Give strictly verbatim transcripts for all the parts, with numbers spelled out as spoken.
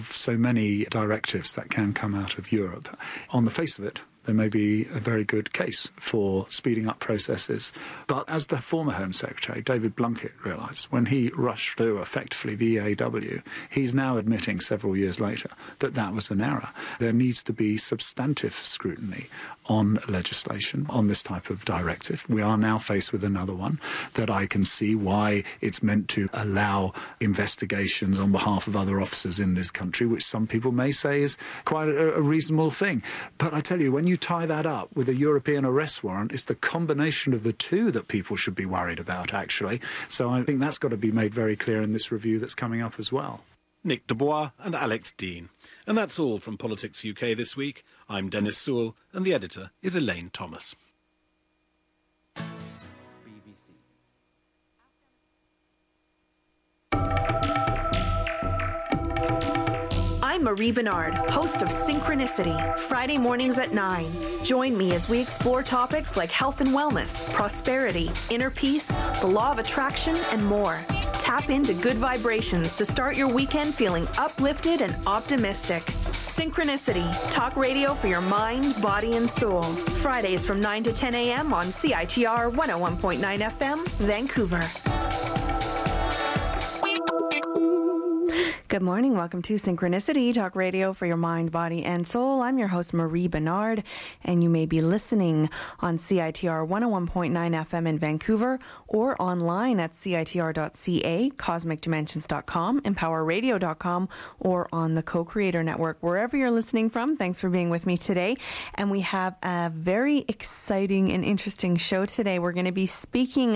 so many directives that can come out of Europe. On the face of it, there may be a very good case for speeding up processes. But as the former Home Secretary, David Blunkett, realised, when he rushed through effectively the E A W, he's now admitting several years later that that was an error. There needs to be substantive scrutiny on legislation, on this type of directive. We are now faced with another one that I can see why it's meant to allow investigations on behalf of other officers in this country, which some people may say is quite a, a reasonable thing. But I tell you, when you tie that up with a European arrest warrant, it's the combination of the two that people should be worried about, actually. So I think that's got to be made very clear in this review that's coming up as well. Nick Dubois and Alex Dean. And that's all from Politics U K this week. I'm Dennis Sewell, and the editor is Elaine Thomas. B B C. I'm Marie Bernard, host of Synchronicity, Friday mornings at nine. Join me as we explore topics like health and wellness, prosperity, inner peace, the law of attraction, and more. Tap into good vibrations to start your weekend feeling uplifted and optimistic. Synchronicity, talk radio for your mind, body, and soul. Fridays from nine to ten a.m. on C I T R one oh one point nine F M, Vancouver. Good morning. Welcome to Synchronicity, talk radio for your mind, body, and soul. I'm your host, Marie Bernard, and you may be listening on C I T R one oh one point nine F M in Vancouver or online at C I T R dot C A, cosmic dimensions dot com, empower radio dot com, or on the Co-Creator Network. Wherever you're listening from, thanks for being with me today. And we have a very exciting and interesting show today. We're going to be speaking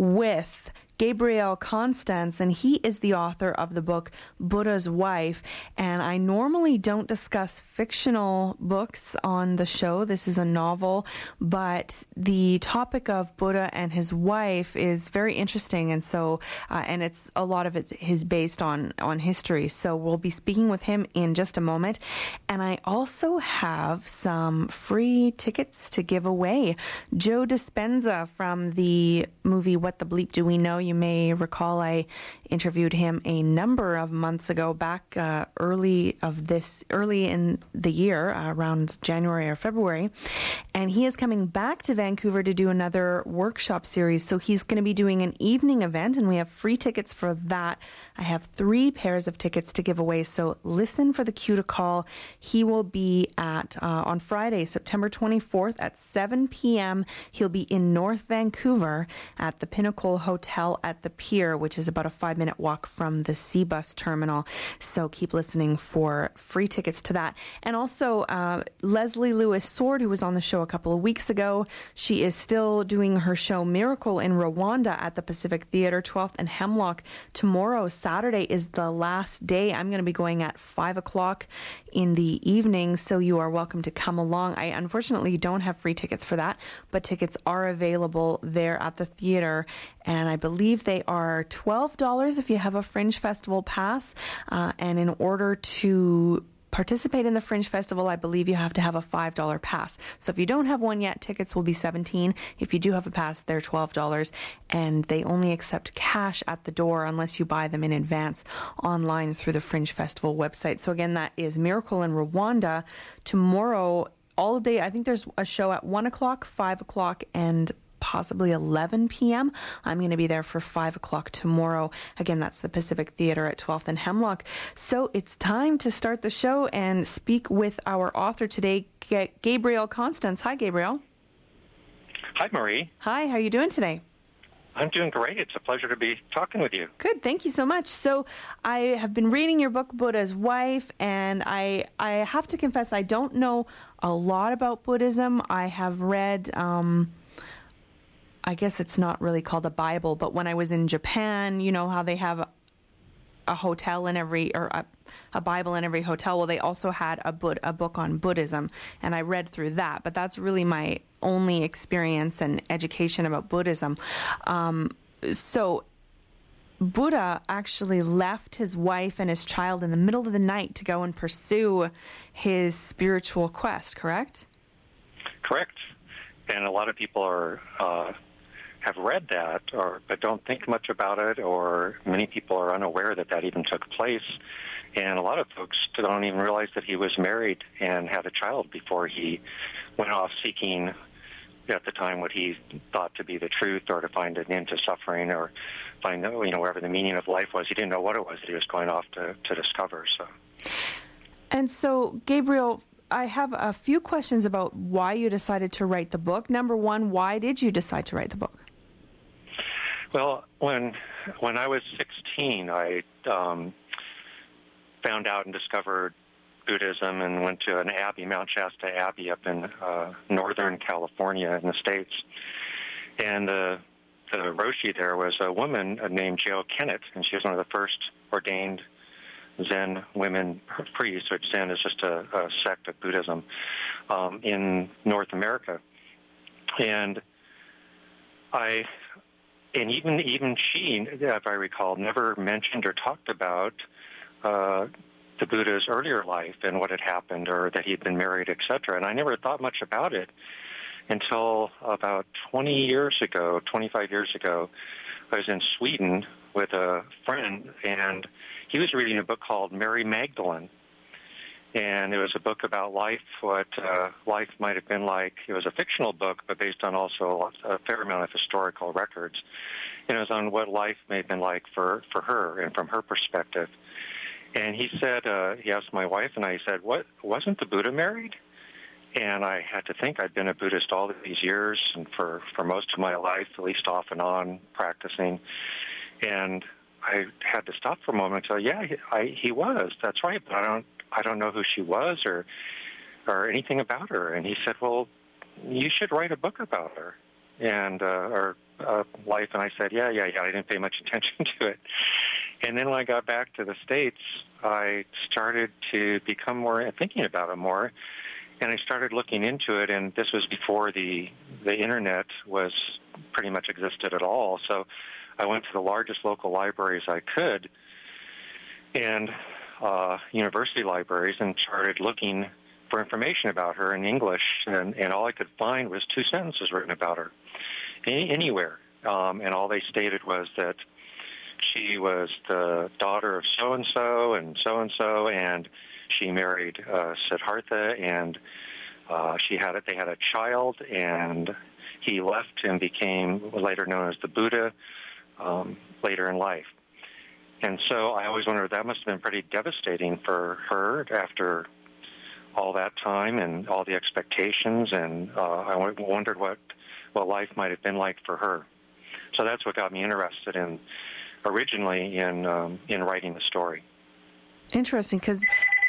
with Gabriel Constance, and he is the author of the book Buddha's Wife. And I normally don't discuss fictional books on the show. This is a novel, but the topic of Buddha and his wife is very interesting, and so uh, and it's a lot of it is based on on history. So we'll be speaking with him in just a moment. And I also have some free tickets to give away. Joe Dispenza from the movie What the Bleep Do We Know? You may recall I interviewed him a number of months ago, back uh, early of this, early in the year, uh, around January or February, and he is coming back to Vancouver to do another workshop series. So he's going to be doing an evening event, and we have free tickets for that. I have three pairs of tickets to give away, so listen for the cue to call. He will be at uh, on Friday, September twenty-fourth at seven p.m. He'll be in North Vancouver at the Pinnacle Hotel at the Pier, which is about a five-minute walk from the C-Bus terminal. So keep listening for free tickets to that. And also, uh, Leslie Lewis Sword, who was on the show a couple of weeks ago, she is still doing her show Miracle in Rwanda at the Pacific Theatre, twelfth and Hemlock. Tomorrow, Saturday, is the last day. I'm going to be going at five o'clock in the evening, so you are welcome to come along. I unfortunately don't have free tickets for that, but tickets are available there at the theater, and I believe they are twelve dollars if you have a Fringe Festival pass, uh, and in order to participate in the Fringe Festival, I believe you have to have a five dollar pass. So if you don't have one yet, tickets will be seventeen dollars. If you do have a pass, they're twelve dollars, and they only accept cash at the door unless you buy them in advance online through the Fringe Festival website. So again, that is Miracle in Rwanda. Tomorrow, all day, I think there's a show at one o'clock, five o'clock, and possibly eleven p.m. I'm going to be there for five o'clock tomorrow. Again, that's the Pacific Theatre at twelfth and Hemlock. So it's time to start the show and speak with our author today, G- Gabriel Constance. Hi, Gabriel. Hi, Marie. Hi, how are you doing today? I'm doing great. It's a pleasure to be talking with you. Good. Thank you so much. So I have been reading your book, Buddha's Wife, and I I have to confess I don't know a lot about Buddhism. I have read... Um, I guess it's not really called a Bible, but when I was in Japan, you know how they have a, a hotel in every, or a, a Bible in every hotel? Well, they also had a, Bud, a book on Buddhism, and I read through that, but that's really my only experience and education about Buddhism. Um, so Buddha actually left his wife and his child in the middle of the night to go and pursue his spiritual quest, correct? Correct. And a lot of people are... Uh, have read that, or but don't think much about it, or many people are unaware that that even took place. And a lot of folks don't even realize that he was married and had a child before he went off seeking, at the time, what he thought to be the truth, or to find an end to suffering, or find, you know, wherever the meaning of life was. He didn't know what it was that he was going off to, to discover. So. And so, Gabriel, I have a few questions about why you decided to write the book. Number one, why did you decide to write the book? Well, when when I was sixteen, I um, found out and discovered Buddhism and went to an abbey, Mount Shasta Abbey, up in uh, northern California in the States. And the the Roshi there was a woman named Jo Kennett, and she was one of the first ordained Zen women priests, which Zen is just a, a sect of Buddhism um, in North America. And I, and even even she, if I recall, never mentioned or talked about uh, the Buddha's earlier life and what had happened, or that he'd been married, et cetera. And I never thought much about it until about twenty years ago, twenty-five years ago. I was in Sweden with a friend, and he was reading a book called Mary Magdalene. And it was a book about life, what uh, life might have been like. It was a fictional book, but based on also a fair amount of historical records. And it was on what life may have been like for, for her and from her perspective. And he said, uh, he asked my wife and I, he said, "What, wasn't the Buddha married?" And I had to think. I'd been a Buddhist all these years, and for, for most of my life, at least off and on, practicing. And I had to stop for a moment and say, yeah, he, I, he was. That's right, but I don't I don't know who she was or or anything about her. And he said, well, you should write a book about her and uh, or uh, life. And I said, yeah, yeah, yeah. I didn't pay much attention to it. And then when I got back to the States, I started to become more thinking about it more. And I started looking into it, and this was before the the internet was pretty much existed at all. So I went to the largest local libraries I could, and uh, university libraries, and started looking for information about her in English. And, and all I could find was two sentences written about her, any, anywhere. Um, and all they stated was that she was the daughter of so-and-so and so-and-so, and she married uh, Siddhartha, and uh, she had a, they had a child, and he left and became later known as the Buddha um, later in life. And so I always wondered, that must have been pretty devastating for her after all that time and all the expectations, and uh, I wondered what, what life might have been like for her. So that's what got me interested in originally in um, in writing the story. Interesting, because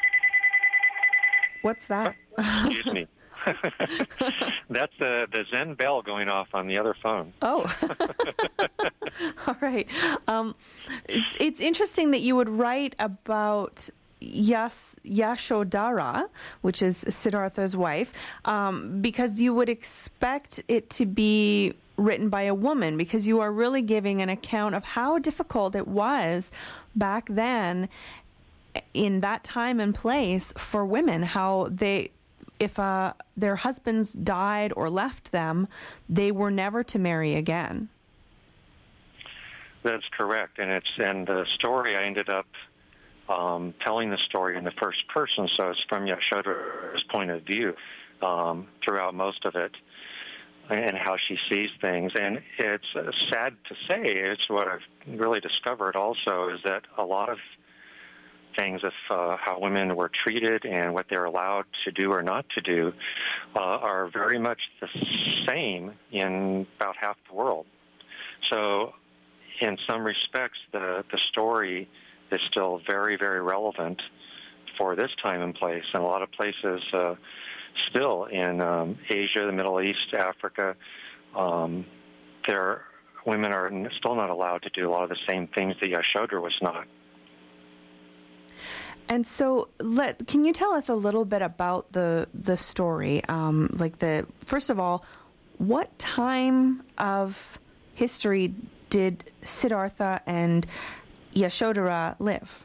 what's that? Excuse me. That's the the Zen bell going off on the other phone. Oh, all right. Um, it's, it's interesting that you would write about Yas Yashodhara, which is Siddhartha's wife, um, because you would expect it to be written by a woman, because you are really giving an account of how difficult it was back then in that time and place for women, how they, if uh, their husbands died or left them, they were never to marry again. That's correct, and it's and the story I ended up um, telling the story in the first person, so it's from Yashodhara's point of view um, throughout most of it, and how she sees things. And it's uh, sad to say, it's what I've really discovered also, is that a lot of things of uh, how women were treated and what they're allowed to do or not to do uh, are very much the same in about half the world. So in some respects, the, the story is still very, very relevant for this time and place. And a lot of places uh, still in um, Asia, the Middle East, Africa, um, there women are still not allowed to do a lot of the same things that Yashodhara was not. And so, let can you tell us a little bit about the the story? Um, like the first of all, what time of history did Siddhartha and Yashodhara live?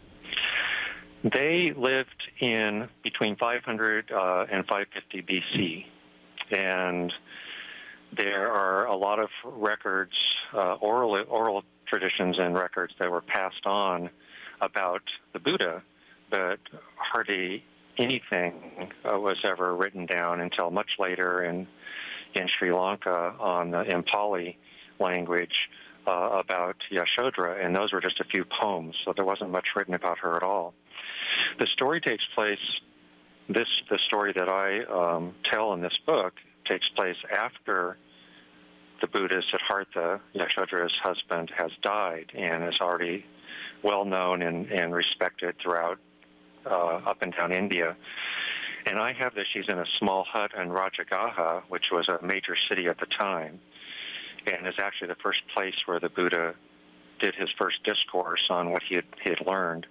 They lived in between five hundred uh, and five fifty B C, and there are a lot of records, uh, oral oral traditions and records that were passed on about the Buddha, but hardly anything uh, was ever written down until much later in in Sri Lanka on the in Pali language uh, about Yashodhara, and those were just a few poems, so there wasn't much written about her at all. The story takes place, this the story that I um, tell in this book takes place after the Buddha, Siddhartha, Yashodhara's husband, has died and is already well known and, and respected throughout uh, up and down India. And I have that she's in a small hut in Rajagaha, which was a major city at the time, and is actually the first place where the Buddha did his first discourse on what he had, he had learned.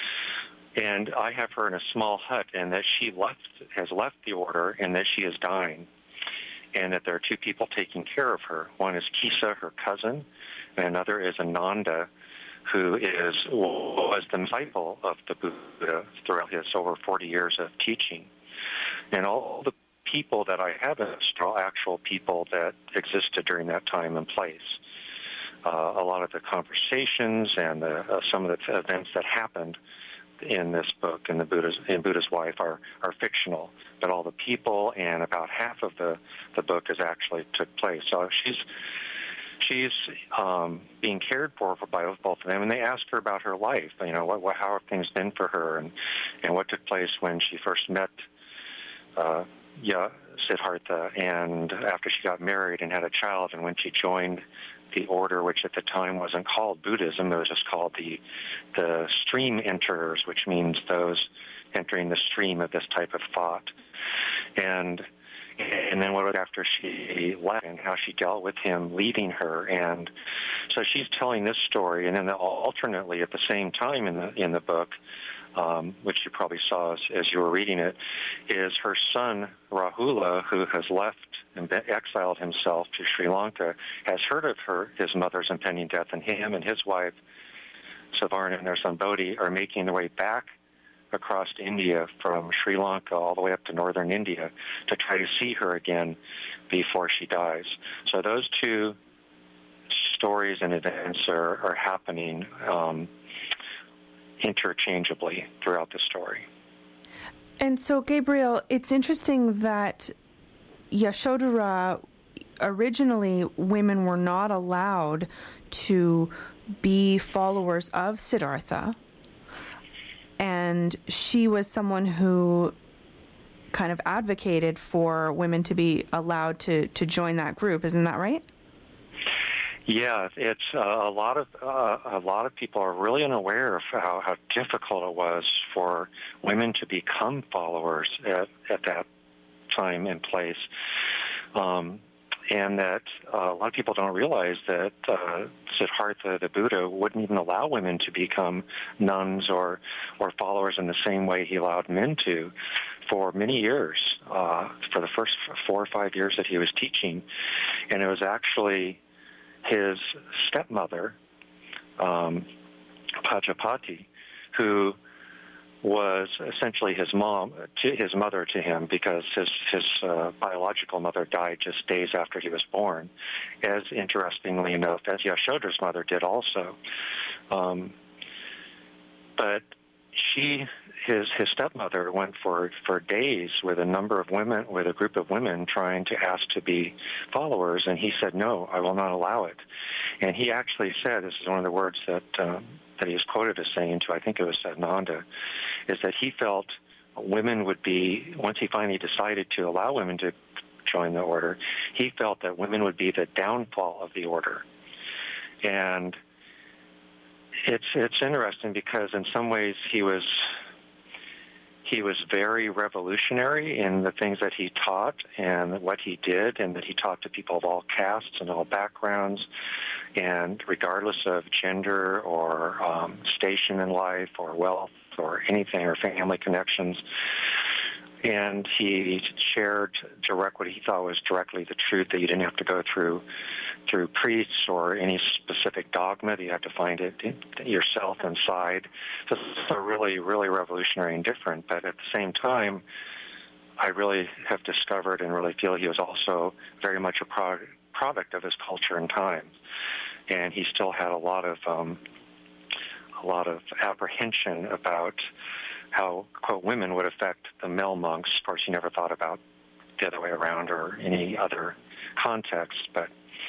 And I have her in a small hut, and that she left has left the order, and that she is dying, and that there are two people taking care of her. One is Kisa, her cousin, and another is Ananda, who is was the disciple of the Buddha throughout his over forty years of teaching. And all the people that I have are actual people that existed during that time and place. Uh, a lot of the conversations and the, uh, some of the events that happened in this book, in the Buddha's in Buddha's Wife, are, are fictional. But all the people and about half of the, the book is actually took place. So she's she's um, being cared for by both of them, and they ask her about her life. You know, what, what how have things been for her, and and what took place when she first met uh, yeah, Siddhartha, and after she got married and had a child, and when she joined the order, which at the time wasn't called Buddhism, it was just called the the stream enterers, which means those entering the stream of this type of thought. And and then what after she left, and how she dealt with him leaving her. And so she's telling this story, and then alternately at the same time in the in the book, um, which you probably saw as, as you were reading it, is her son Rahula, who has left and exiled himself to Sri Lanka, has heard of her his mother's impending death, and him and his wife Savarna and their son Bodhi are making their way back across India from Sri Lanka all the way up to northern India to try to see her again before she dies. So those two stories and events are, are happening um, interchangeably throughout the story. And so, Gabriel, it's interesting that Yashodhara, originally women were not allowed to be followers of Siddhartha, and she was someone who kind of advocated for women to be allowed to, to join that group. Isn't that right? Yeah, it's uh, a lot of uh, a lot of people are really unaware of how, how difficult it was for women to become followers at, at that time and place, um, and that uh, a lot of people don't realize that uh, Siddhartha, the Buddha, wouldn't even allow women to become nuns or or followers in the same way he allowed men to for many years, uh, for the first four or five years that he was teaching. And it was actually his stepmother, um, Pajapati, who was essentially his mom, to his mother to him, because his his uh, biological mother died just days after he was born, as interestingly enough as Yashodhara's mother did also. Um, but she, his his stepmother, went for for days with a number of women, with a group of women, trying to ask to be followers, and he said, "No, I will not allow it." And he actually said, this is one of the words that um, that he was quoted as saying to, I think it was Ananda, is that he felt women would be, once he finally decided to allow women to join the order, he felt that women would be the downfall of the order. And it's it's interesting because in some ways he was he was very revolutionary in the things that he taught and what he did, and that he taught to people of all castes and all backgrounds, and regardless of gender or um, station in life or wealth or anything, or family connections. And he shared direct what he thought was directly the truth, that you didn't have to go through through priests or any specific dogma, that you had to find it yourself inside. So it's really, really revolutionary and different. But at the same time, I really have discovered and really feel he was also very much a pro- product of his culture and times. And he still had a lot of um, a lot of apprehension about how, quote, women would affect the male monks. Of course, you never thought about the other way around or any other context. But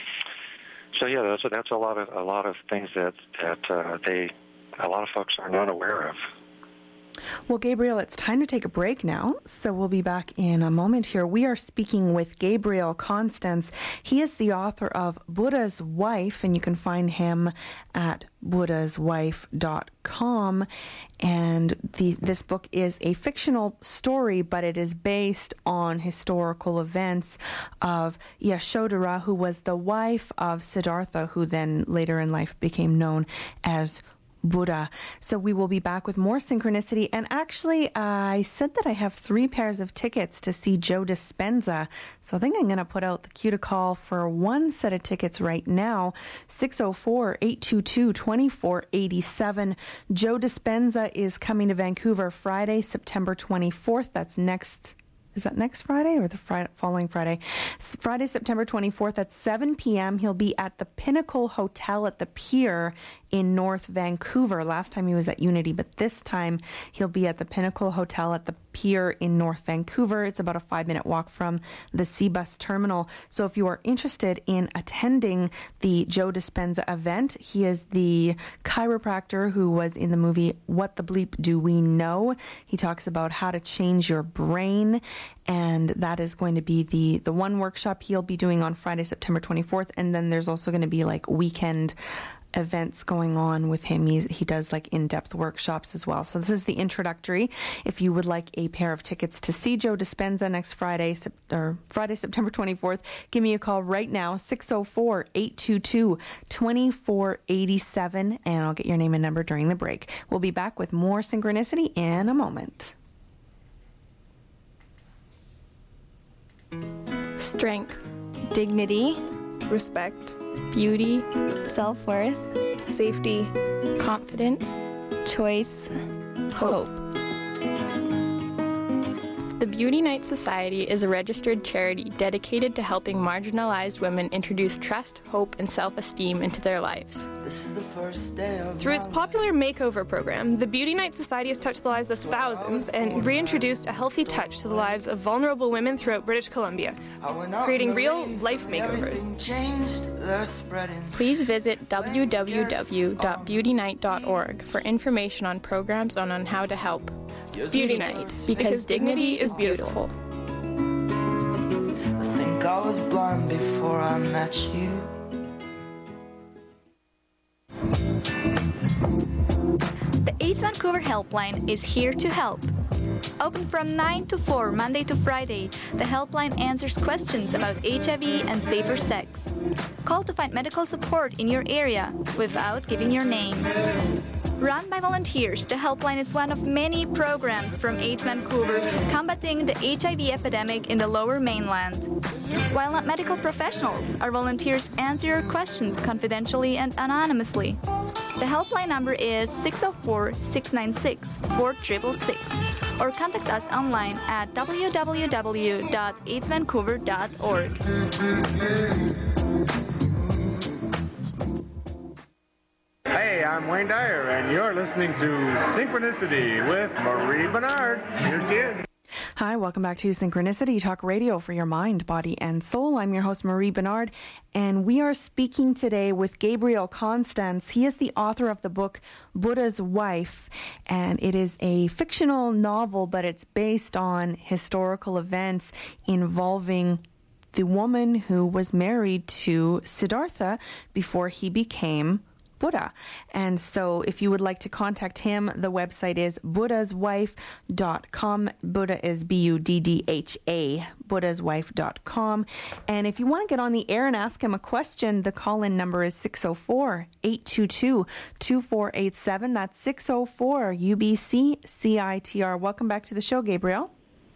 so yeah, that's, that's a lot of a lot of things that that uh, they a lot of folks are not aware of. Well, Gabriel, it's time to take a break now, so we'll be back in a moment here. We are speaking with Gabriel Constance. He is the author of Buddha's Wife, and you can find him at buddhas wife dot com. And the, this book is a fictional story, but it is based on historical events of Yashodhara, who was the wife of Siddhartha, who then later in life became known as Buddha. So we will be back with more Synchronicity. And actually, uh, I said that I have three pairs of tickets to see Joe Dispenza. So I think I'm going to put out the cue to call for one set of tickets right now. six oh four, eight two two, two four eight seven. Joe Dispenza is coming to Vancouver Friday, September twenty-fourth. That's next... Is that next Friday or the Friday, following Friday? Friday, September twenty-fourth at seven p.m. He'll be at the Pinnacle Hotel at the Pier in North Vancouver. Last time he was at Unity, but this time he'll be at the Pinnacle Hotel at the Pier in North Vancouver. It's about a five-minute walk from the Seabus terminal. So if you are interested in attending the Joe Dispenza event, he is the chiropractor who was in the movie What the Bleep Do We Know? He talks about how to change your brain, and that is going to be the, the one workshop he'll be doing on Friday, September twenty-fourth. And then there's also going to be like weekend events going on with him. He's, he does like in-depth workshops as well. So this is the introductory. If you would like a pair of tickets to see Joe Dispenza next Friday, or Friday, September twenty-fourth, give me a call right now, six oh four, eight two two, two four eight seven, and I'll get your name and number during the break. We'll be back with more Synchronicity in a moment. Strength, dignity, respect, beauty, self-worth, safety, confidence, choice, hope. The Beauty Night Society is a registered charity dedicated to helping marginalized women introduce trust, hope, and self-esteem into their lives. This is the first day of Through its popular makeover program, the Beauty Night Society has touched the lives of thousands and reintroduced a healthy touch to the lives of vulnerable women throughout British Columbia, creating real life makeovers. Please visit w w w dot beauty night dot org for information on programs and on how to help. Beauty Night, because, because dignity is beautiful. I think I was blind before I met you. The AIDS Vancouver Helpline is here to help. Open from nine to four, Monday to Friday, the helpline answers questions about H I V and safer sex. Call to find medical support in your area without giving your name. Run by volunteers, the helpline is one of many programs from AIDS Vancouver combating the H I V epidemic in the Lower Mainland. While not medical professionals, our volunteers answer your questions confidentially and anonymously. The helpline number is six oh four, six nine six, four six six six, or contact us online at w w w dot aids vancouver dot org. Hey, I'm Wayne Dyer, and you're listening to Synchronicity with Marie Bernard. Here she is. Hi, welcome back to Synchronicity Talk Radio for your mind, body, and soul. I'm your host, Marie Bernard, and we are speaking today with Gabriel Constance. He is the author of the book Buddha's Wife, and it is a fictional novel, but it's based on historical events involving the woman who was married to Siddhartha before he became Buddha. And so if you would like to contact him, the website is buddhas wife dot com. Buddha is B U D D H A, buddhas wife dot com. And if you want to get on the air and ask him a question, the call-in number is six oh four, eight two two, two four eight seven. That's six oh four U B C C I T R. Welcome back to the show, Gabriel.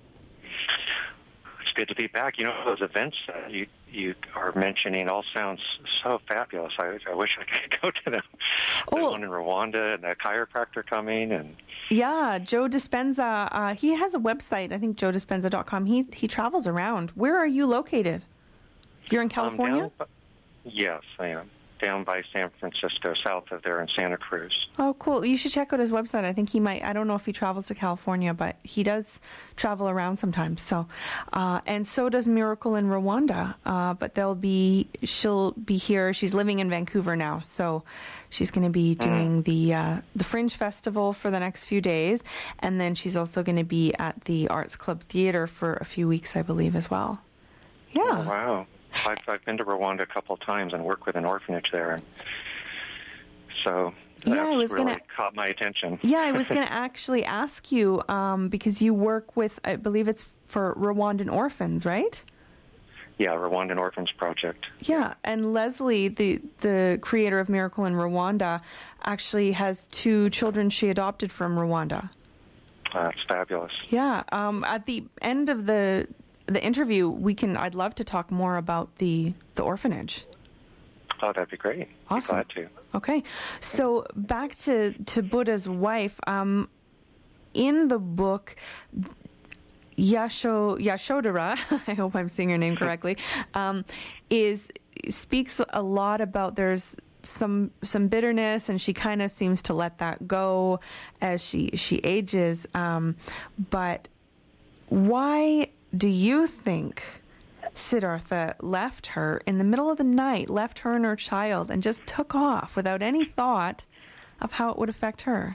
It's good to be back. You know, those events that you you are mentioning all sounds so fabulous. I, I wish I could go to them. The Oh. one in Rwanda and the chiropractor coming. And Yeah, Joe Dispenza, uh, he has a website, I think joe dispenza dot com. He, he travels around. Where are you located? You're in California? Um, down, yes, I am. down by San Francisco, south of there in Santa Cruz. Oh, cool. You should check out his website. I think he might, I don't know if he travels to California, but he does travel around sometimes. So, uh, and so does Miracle in Rwanda. Uh, but they'll be, she'll be here. She's living in Vancouver now. So she's going to be doing mm. the, uh, the Fringe Festival for the next few days. And then she's also going to be at the Arts Club Theater for a few weeks, I believe, as well. Yeah. Oh, wow. I've, I've been to Rwanda a couple of times and worked with an orphanage there. And so that's yeah, I was really gonna, caught my attention. Yeah, I was going to actually ask you, um, because you work with, I believe it's for Rwandan orphans, right? Yeah, Rwandan Orphans Project. Yeah, and Leslie, the, the creator of Miracle in Rwanda, actually has two children she adopted from Rwanda. That's fabulous. Yeah, um, at the end of the the interview, we can. I'd love to talk more about the the orphanage. Oh, that'd be great. Awesome. Be glad to. Okay, so back to to Buddha's wife. Um, in the book, Yasho Yashodhara, I hope I'm saying her name correctly, um, is speaks a lot about there's some some bitterness, and she kind of seems to let that go as she she ages. Um, but why do you think Siddhartha left her in the middle of the night, left her and her child, and just took off without any thought of how it would affect her?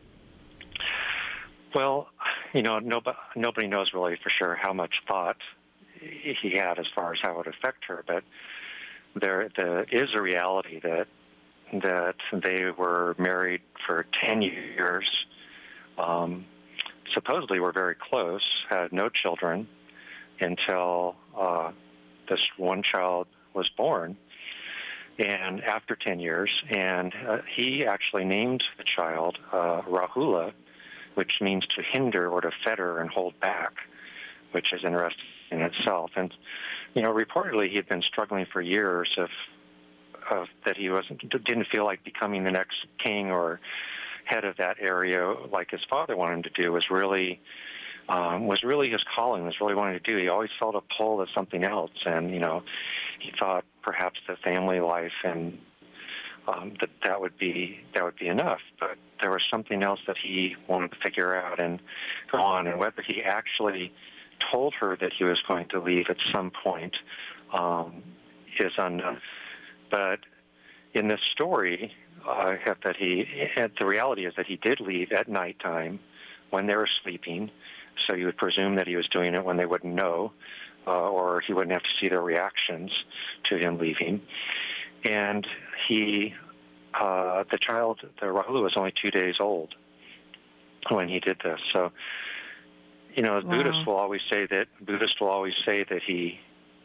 Well, you know, nobody, nobody knows really for sure how much thought he had as far as how it would affect her, but there, there is a reality that that they were married for ten years, um, supposedly were very close, had no children until uh, this one child was born, and after ten years, and uh, he actually named the child uh, Rahula, which means to hinder or to fetter and hold back, which is interesting in itself. And, you know, reportedly he had been struggling for years of, of that he wasn't didn't feel like becoming the next king or head of that area like his father wanted him to do was really um, was really his calling, was really wanting to do. He always felt a pull to something else, and, you know, he thought perhaps the family life and um, that that would be that would be enough, but there was something else that he wanted to figure out and go on, and whether he actually told her that he was going to leave at some point um, is unknown. But in this story, uh, that he, the reality is that he did leave at nighttime when they were sleeping, so you would presume that he was doing it when they wouldn't know, uh, or he wouldn't have to see their reactions to him leaving. And he, uh, the child, the Rahula, was only two days old when he did this. So, you know, Wow. Buddhists will always say that, Buddhists will always say that he,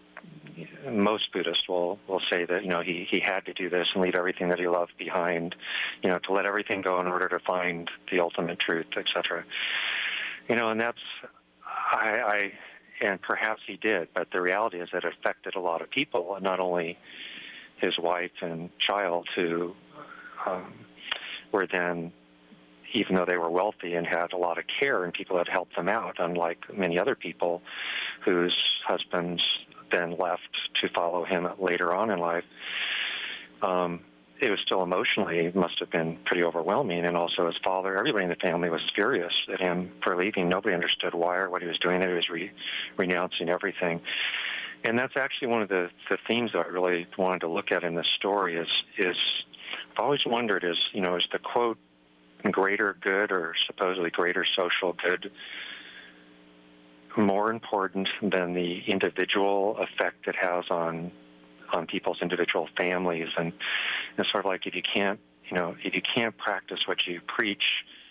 most Buddhists will, will say that, you know, he, he had to do this and leave everything that he loved behind, you know, to let everything go in order to find the ultimate truth, et cetera. You know, and that's, I, I, and perhaps he did, but the reality is that it affected a lot of people, and not only his wife and child, who um, were then, even though they were wealthy and had a lot of care and people had helped them out, unlike many other people whose husbands then left to follow him later on in life, um, it was still emotionally, must have been pretty overwhelming. And also his father, everybody in the family was furious at him for leaving. Nobody understood why or what he was doing, that he was re- renouncing everything. And that's actually one of the, the themes that I really wanted to look at in this story is, is I've always wondered is, you know, is the quote, greater good or supposedly greater social good more important than the individual effect it has on on people's individual families? And it's sort of like if you can't, you know, if you can't practice what you preach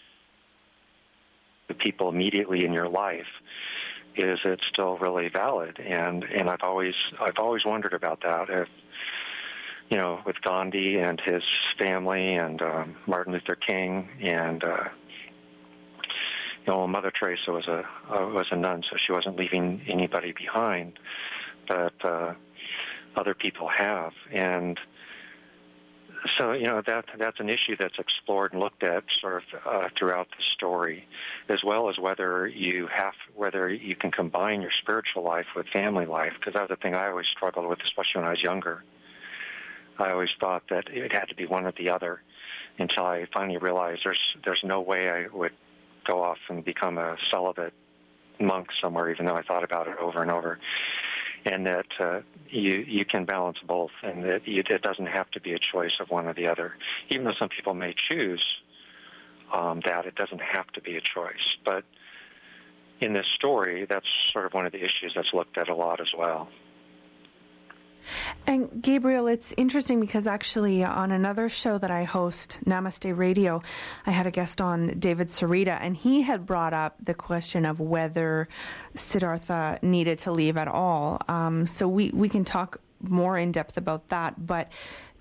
to people immediately in your life, is it still really valid? And and I've always I've always wondered about that. If, you know, with Gandhi and his family and um, Martin Luther King and, uh, you know, Mother Teresa was a uh, was a nun, so she wasn't leaving anybody behind, but uh, other people have. And so, you know, that that's an issue that's explored and looked at sort of uh, throughout the story, as well as whether you have, whether you can combine your spiritual life with family life, because that was the thing I always struggled with, especially when I was younger. I always thought that it had to be one or the other, until I finally realized there's there's no way I would go off and become a celibate monk somewhere, even though I thought about it over and over. And that uh, you you can balance both, and that you, it doesn't have to be a choice of one or the other. Even though some people may choose um, that, it doesn't have to be a choice. But in this story, that's sort of one of the issues that's looked at a lot as well. And Gabriel, it's interesting because actually on another show that I host, Namaste Radio, I had a guest on, David Sarita, and he had brought up the question of whether Siddhartha needed to leave at all. Um, so we, we can talk more in depth about that. But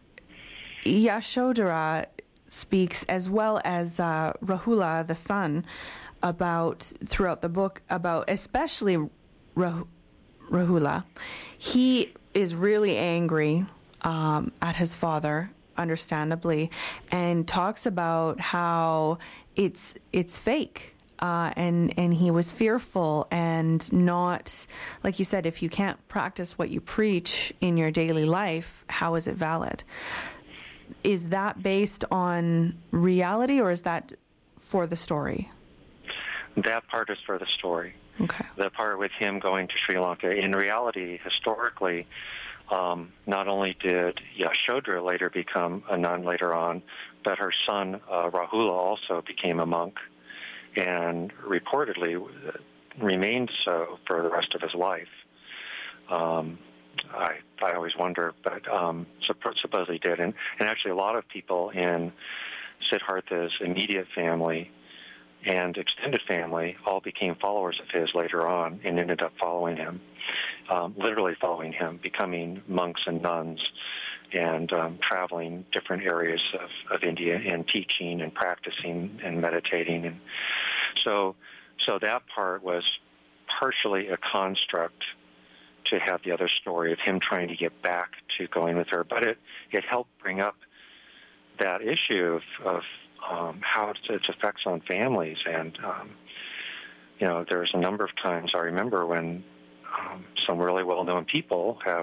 Yashodhara speaks, as well as uh, Rahula, the son, about, throughout the book, about especially Rah- Rahula. He is really angry um, at his father, understandably, and talks about how it's it's fake, uh, and and he was fearful and not, like you said, if you can't practice what you preach in your daily life, how is it valid? Is that based on reality, or is that for the story? That part is for the story. Okay. The part with him going to Sri Lanka. In reality, historically, um, not only did Yashodhara later become a nun later on, but her son uh, Rahula also became a monk, and reportedly remained so for the rest of his life. Um, I I always wonder, but um, supposedly did. And, and actually a lot of people in Siddhartha's immediate family and extended family all became followers of his later on and ended up following him, um, literally following him, becoming monks and nuns, and um, traveling different areas of, of India and teaching and practicing and meditating. And so, so that part was partially a construct to have the other story of him trying to get back to going with her. But it, it helped bring up that issue of, of Um, how its effects on families. And, um, you know, there's a number of times I remember when um, some really well-known people have,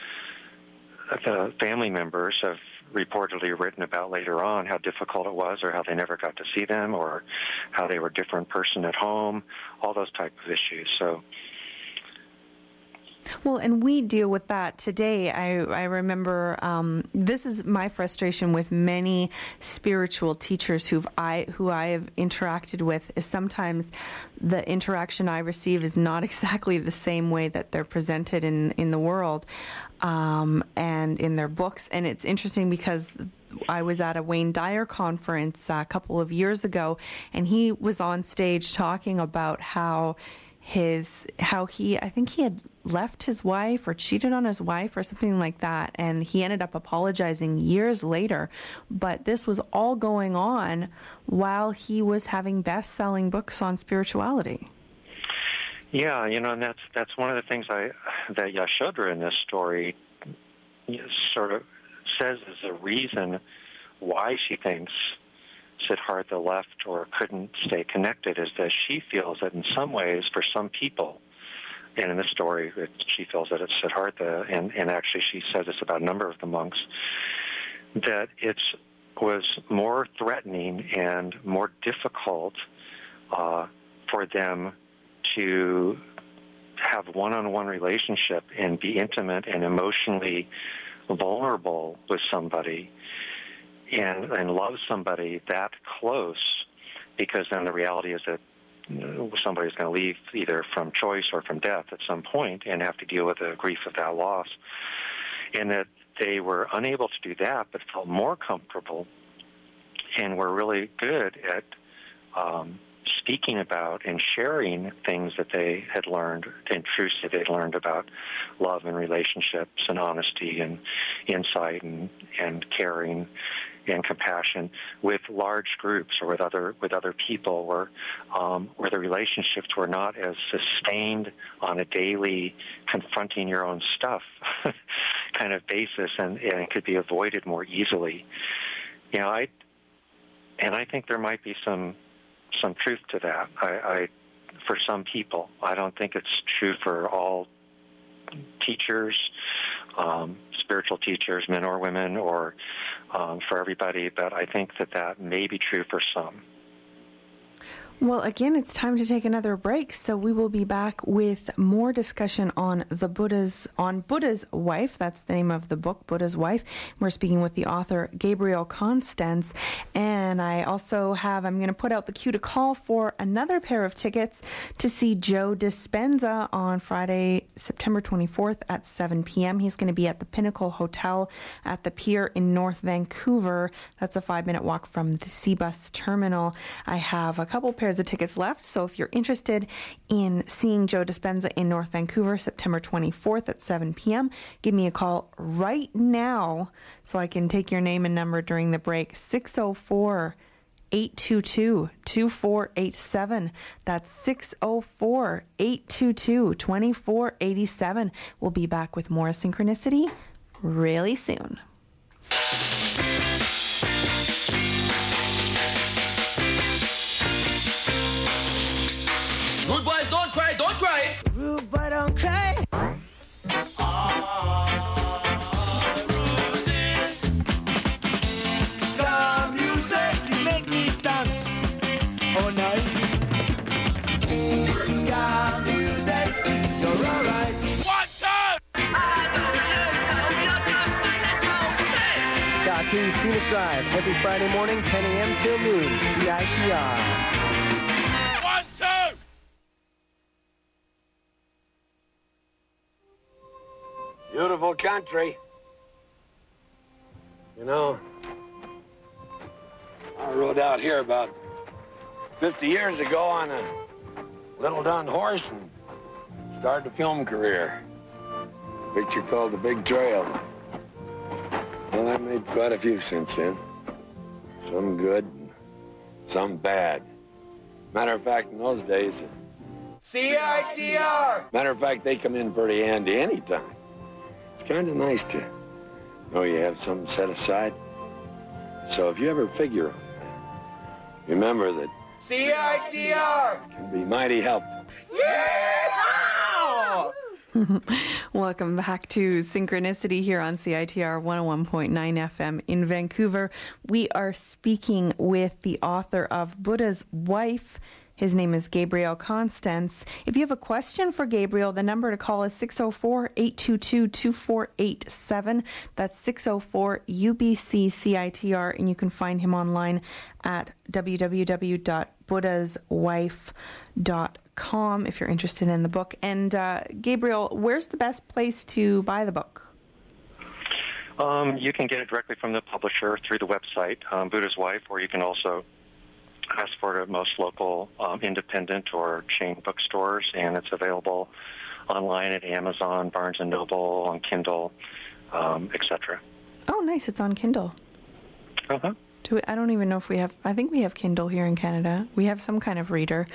the family members have reportedly written about later on how difficult it was, or how they never got to see them, or how they were a different person at home, all those type of issues. So, well, and we deal with that today. I, I remember um, this is my frustration with many spiritual teachers who've I who I have interacted with, is sometimes the interaction I receive is not exactly the same way that they're presented in, in the world um, and in their books. And it's interesting because I was at a Wayne Dyer conference a couple of years ago, and he was on stage talking about how his how he I think he had left his wife or cheated on his wife or something like that, and he ended up apologizing years later. But this was all going on while he was having best-selling books on spirituality. Yeah, you know, and that's that's one of the things I that Yashodhara in this story sort of says is a reason why she thinks Siddhartha left or couldn't stay connected, is that she feels that in some ways, for some people, and in this story, it, she feels that it's Siddhartha, and, and actually she says this about a number of the monks, that it was more threatening and more difficult uh, for them to have one-on-one relationship and be intimate and emotionally vulnerable with somebody and, and love somebody that close, because then the reality is that somebody's going to leave either from choice or from death at some point and have to deal with the grief of that loss. And that they were unable to do that, but felt more comfortable and were really good at um, speaking about and sharing things that they had learned, and truths that they'd learned about love and relationships and honesty and insight and, and caring and compassion with large groups or with other with other people, where um, where the relationships were not as sustained on a daily confronting your own stuff kind of basis, and, and it could be avoided more easily. You know, I and I think there might be some some truth to that. I, I for some people, I don't think it's true for all teachers, um, spiritual teachers, men or women, or um, for everybody, but I think that that may be true for some. Well, again, it's time to take another break, so we will be back with more discussion on the Buddha's on Buddha's Wife. That's the name of the book, Buddha's Wife. We're speaking with the author Gabriel Constance, and I also have I'm going to put out the cue to call for another pair of tickets to see Joe Dispenza on Friday, September twenty-fourth at seven p.m. He's going to be at the Pinnacle Hotel at the Pier in North Vancouver. That's a five-minute walk from the Seabus terminal. I have a couple pairs of tickets left, so if you're interested in seeing Joe Dispenza in North Vancouver, September twenty-fourth at seven p.m., give me a call right now so I can take your name and number during the break. six oh four, eight two two, two four eight seven. That's six oh four, eight two two, two four eight seven. We'll be back with more Synchronicity really soon. Rude boys, don't cry, don't cry. Rude boy, don't cry. Ska music, you make me dance all night. Ska music, you're alright. One, two! Ska Teen Scenic Drive, every Friday morning, ten a.m. till noon, C I T R. Beautiful country. You know, I rode out here about fifty years ago on a little dun horse and started a film career. A picture called The Big Trail. Well, I've made quite a few since then. Some good, and some bad. Matter of fact, in those days... C I T R! Matter of fact, they come in pretty handy anytime. It's kind of nice to know you have something set aside. So if you ever figure on that, remember that C I T R! can be mighty helpful. Yeah! Welcome back to Synchronicity here on C I T R one oh one point nine F M in Vancouver. We are speaking with the author of Buddha's Wife. His name is Gabriel Constance. If you have a question for Gabriel, the number to call is six oh four, eight two two, two four eight seven. That's six oh four U B C C I T R, and you can find him online at w w w dot buddhas wife dot com if you're interested in the book. And uh, Gabriel, where's the best place to buy the book? Um, you can get it directly from the publisher through the website, um, Buddha's Wife, or you can also ask for it at most local um, independent or chain bookstores, and it's available online at Amazon, Barnes and Noble, on Kindle, um, et cetera. Oh, nice. It's on Kindle. Uh-huh. Do we, I don't even know if we have... I think we have Kindle here in Canada. We have some kind of reader.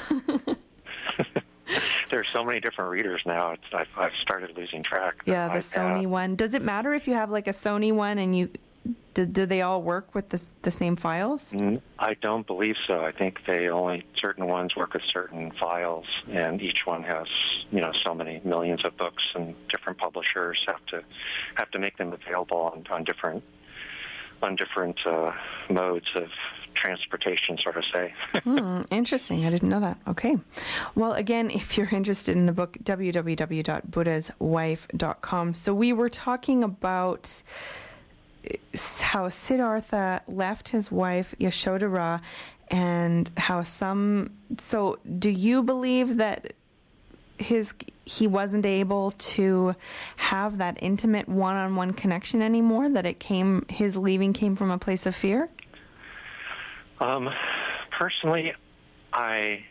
There's so many different readers now. It's, I've, I've started losing track. Yeah, the I've, Sony uh, one. Does it matter if you have like a Sony one and you... Do, do they all work with the, the same files? I don't believe so. I think they only, certain ones work with certain files, and each one has, you know, so many millions of books, and different publishers have to have to make them available on, on different on different uh, modes of transportation, sort of say. hmm, interesting. I didn't know that. Okay. Well, again, if you're interested in the book, w w w dot buddhas wife dot com. So we were talking about how Siddhartha left his wife Yashodhara, and how some... So do you believe that his he wasn't able to have that intimate one-on-one connection anymore, that it came his leaving came from a place of fear? Um, personally, I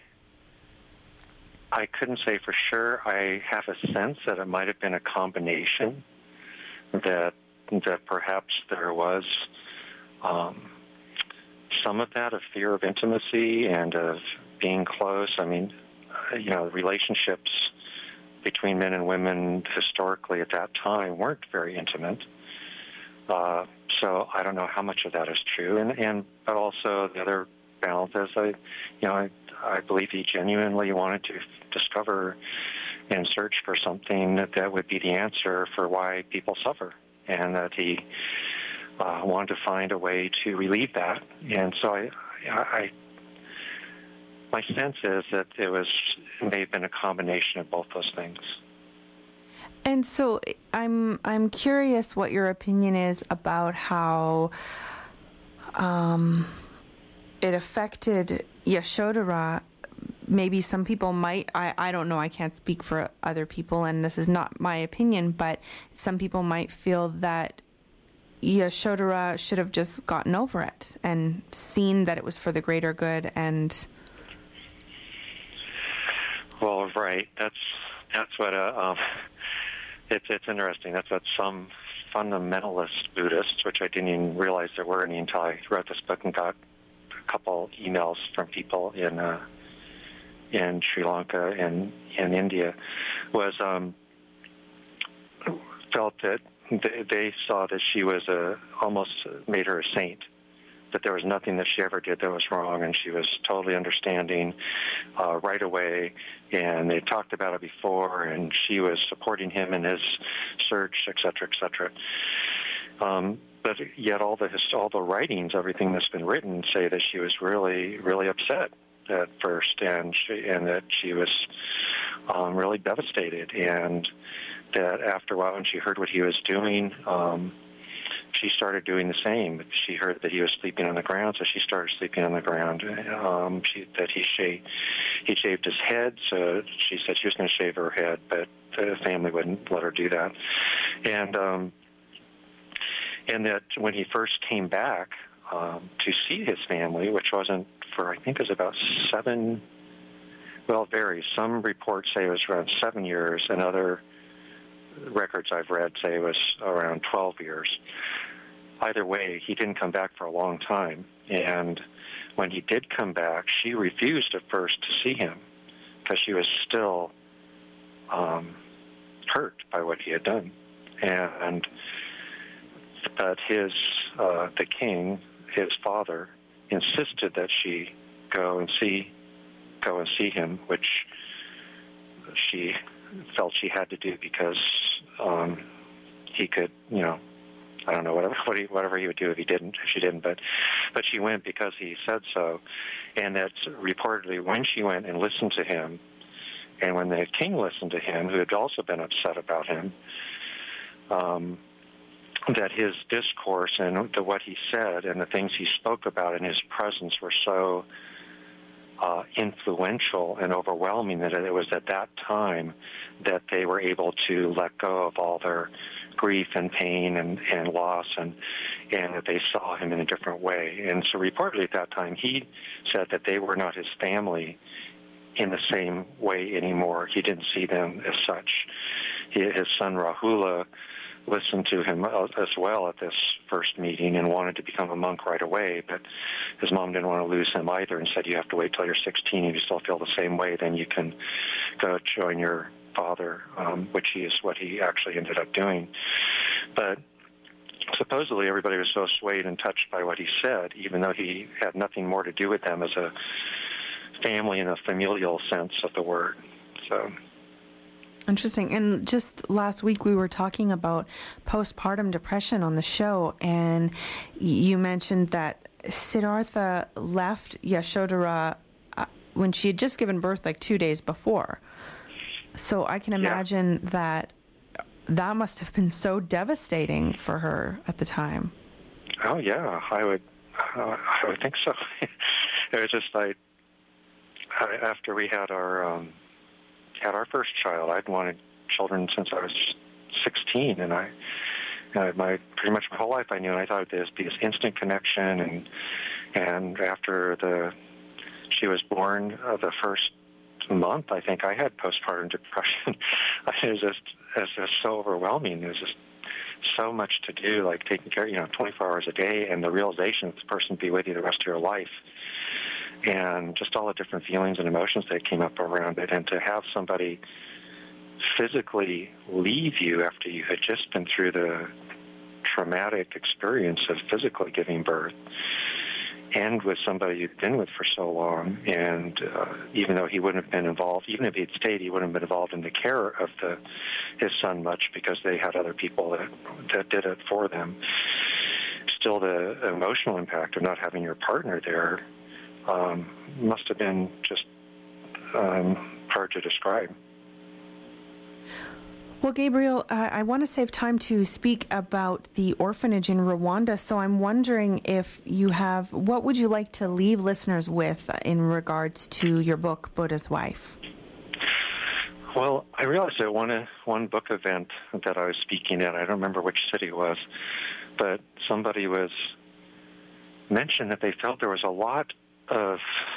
I couldn't say for sure. I have a sense that it might have been a combination, that that perhaps there was um, some of that, of fear of intimacy and of being close. I mean, you know, relationships between men and women historically at that time weren't very intimate. Uh, so I don't know how much of that is true. And, and but also the other balance is, I, you know, I, I believe he genuinely wanted to discover and search for something that, that would be the answer for why people suffer. and that he uh, wanted to find a way to relieve that. And so I, I, my sense is that it was it may have been a combination of both those things. And so I'm I'm curious what your opinion is about how um, it affected Yashodhara. Maybe some people might, I, I don't know, I can't speak for other people, and this is not my opinion, but some people might feel that Yashodhara should have just gotten over it and seen that it was for the greater good. And well, right, that's that's what uh, um, it's it's interesting. That's what some fundamentalist Buddhists, which I didn't even realize there were any until I wrote this book and got a couple emails from people in uh, in Sri Lanka and in India, was um, felt that they, they saw that she was a almost made her a saint, that there was nothing that she ever did that was wrong, and she was totally understanding uh, right away, and they talked about it before, and she was supporting him in his search, et cetera, et cetera. Um, but yet all the all the writings, everything that's been written, say that she was really, really upset at first, and she, and that she was um, really devastated, and that after a while, when she heard what he was doing, um, she started doing the same. She heard that he was sleeping on the ground, so she started sleeping on the ground. Um, she, that he shaved, he shaved his head, so she said she was going to shave her head, but the family wouldn't let her do that. And um, and that when he first came back um, to see his family, which wasn't for, I think it was about seven, well, it varies. Some reports say it was around seven years, and other records I've read say it was around twelve years. Either way, he didn't come back for a long time. And when he did come back, she refused at first to see him because she was still um, hurt by what he had done. And but his, uh, the king, his father, insisted that she go and see, go and see him, which she felt she had to do because um, he could, you know, I don't know, whatever what he, whatever he would do if he didn't, if she didn't, but but she went because he said so. And that reportedly when she went and listened to him, and when the king listened to him, who had also been upset about him, um, that his discourse and the, what he said and the things he spoke about in his presence were so uh, influential and overwhelming that it was at that time that they were able to let go of all their grief and pain and, and loss, and and that they saw him in a different way. And so reportedly at that time, he said that they were not his family in the same way anymore. He didn't see them as such. He, his son Rahula listened to him as well at this first meeting and wanted to become a monk right away, but his mom didn't want to lose him either and said, you have to wait till you're sixteen. If you still feel the same way, then you can go join your father, um, which he is what he actually ended up doing. But supposedly everybody was so swayed and touched by what he said, even though he had nothing more to do with them as a family in a familial sense of the word. So interesting. And just last week we were talking about postpartum depression on the show, and you mentioned that Siddhartha left Yashodhara uh, when she had just given birth like two days before. So I can imagine yeah. that that must have been so devastating for her at the time. Oh, yeah, I would, uh, I would think so. It was just like, after we had our um, had our first child, I'd wanted children since I was sixteen, and I, uh, my pretty much my whole life I knew, and I thought there'd be this instant connection, and and after the she was born, uh, the first month, I think I had postpartum depression. It was just, it was just so overwhelming. There was just so much to do, like taking care, you know, twenty-four hours a day, and the realization that this person would be with you the rest of your life, and just all the different feelings and emotions that came up around it, and to have somebody physically leave you after you had just been through the traumatic experience of physically giving birth, end with somebody you'd been with for so long. And uh, even though he wouldn't have been involved, even if he'd stayed, he wouldn't have been involved in the care of the, his son much because they had other people that, that did it for them. Still, the emotional impact of not having your partner there um, must have been just um, hard to describe. Well, Gabriel, uh, I want to save time to speak about the orphanage in Rwanda, so I'm wondering if you have, what would you like to leave listeners with in regards to your book, Buddha's Wife? Well, I realized at one, one book event that I was speaking at, I don't remember which city it was, but somebody was mentioned that they felt there was a lot of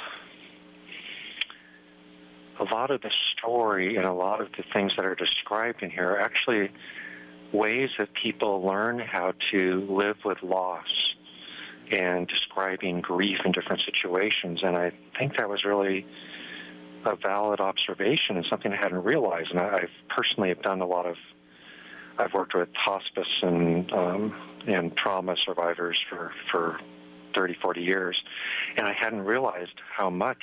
a lot of the story and a lot of the things that are described in here are actually ways that people learn how to live with loss and describing grief in different situations. And I think that was really a valid observation and something I hadn't realized. And I, I've personally have done a lot of, I've worked with hospice and um, and trauma survivors for, for thirty, forty years, and I hadn't realized how much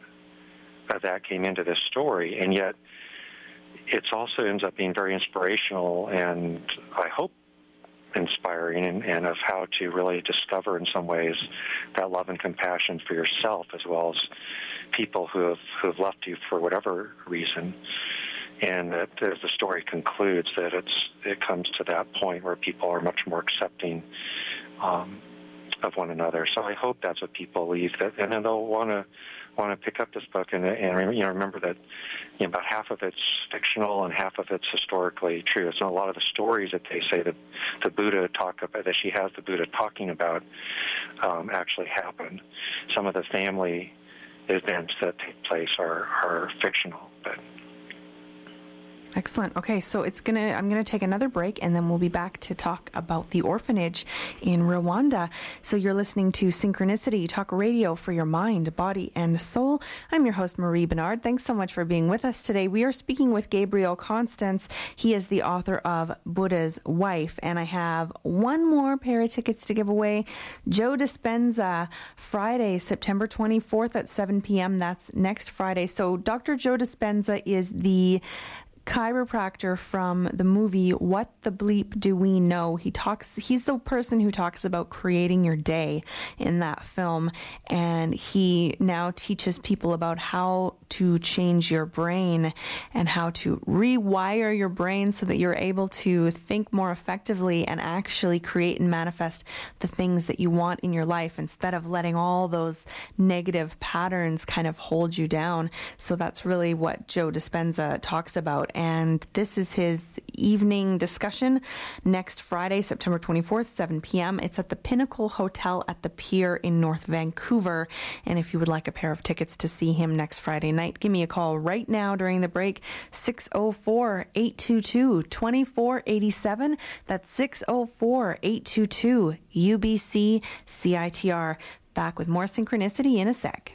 of that came into this story, and yet it also ends up being very inspirational and I hope inspiring and, and of how to really discover in some ways that love and compassion for yourself as well as people who have, who have left you for whatever reason. And that as the story concludes, that it's it comes to that point where people are much more accepting um, of one another. So I hope that's what people leave, that, and then they'll want to want to pick up this book and, and you know remember that you know, about half of it's fictional and half of it's historically true. So a lot of the stories that they say that the Buddha talk about, that she has the Buddha talking about, um, actually happened. Some of the family events that take place are are fictional, but. Excellent. Okay, so it's gonna. I'm gonna take another break, and then we'll be back to talk about the orphanage in Rwanda. So you're listening to Synchronicity Talk Radio for your mind, body, and soul. I'm your host, Marie Bernard. Thanks so much for being with us today. We are speaking with Gabriel Constance. He is the author of Buddha's Wife, and I have one more pair of tickets to give away. Joe Dispenza, Friday, September twenty-fourth at seven p.m. That's next Friday. So Doctor Joe Dispenza is the chiropractor from the movie What the Bleep Do We Know? He talks, he's the person who talks about creating your day in that film, and he now teaches people about how to change your brain and how to rewire your brain so that you're able to think more effectively and actually create and manifest the things that you want in your life instead of letting all those negative patterns kind of hold you down. So that's really what Joe Dispenza talks about. And this is his evening discussion next Friday, September twenty-fourth, seven p.m. It's at the Pinnacle Hotel at the Pier in North Vancouver. And if you would like a pair of tickets to see him next Friday night, give me a call right now during the break, six oh four, eight two two, two four eight seven. That's six oh four, eight two two, U B C C I T R. Back with more Synchronicity in a sec.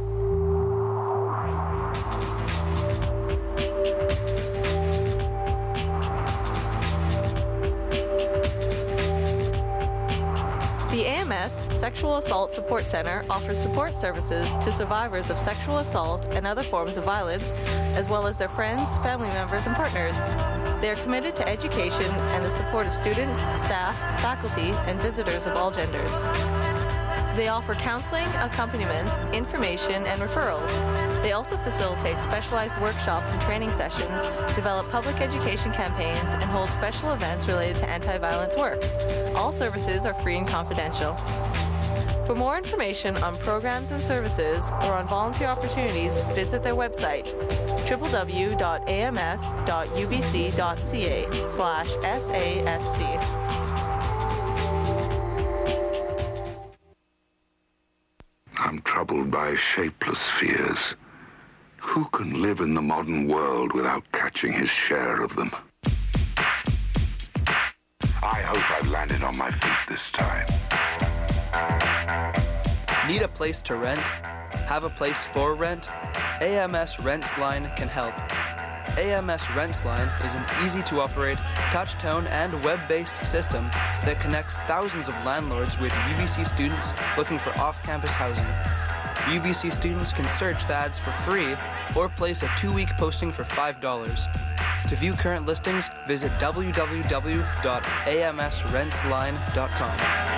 The A M S Sexual Assault Support Center offers support services to survivors of sexual assault and other forms of violence, as well as their friends, family members, and partners. They are committed to education and the support of students, staff, faculty, and visitors of all genders. They offer counseling, accompaniments, information, and referrals. They also facilitate specialized workshops and training sessions, develop public education campaigns, and hold special events related to anti-violence work. All services are free and confidential. For more information on programs and services or on volunteer opportunities, visit their website, w w w dot a m s dot u b c dot c a slash S A S C. I'm troubled by shapeless fears. Who can live in the modern world without catching his share of them? I hope I've landed on my feet this time. Need a place to rent? Have a place for rent? A M S Rents Line can help. A M S RentsLine is an easy-to-operate, touch-tone, and web-based system that connects thousands of landlords with U B C students looking for off-campus housing. U B C students can search the ads for free or place a two-week posting for five dollars. To view current listings, visit w w w dot a m s rents line dot com.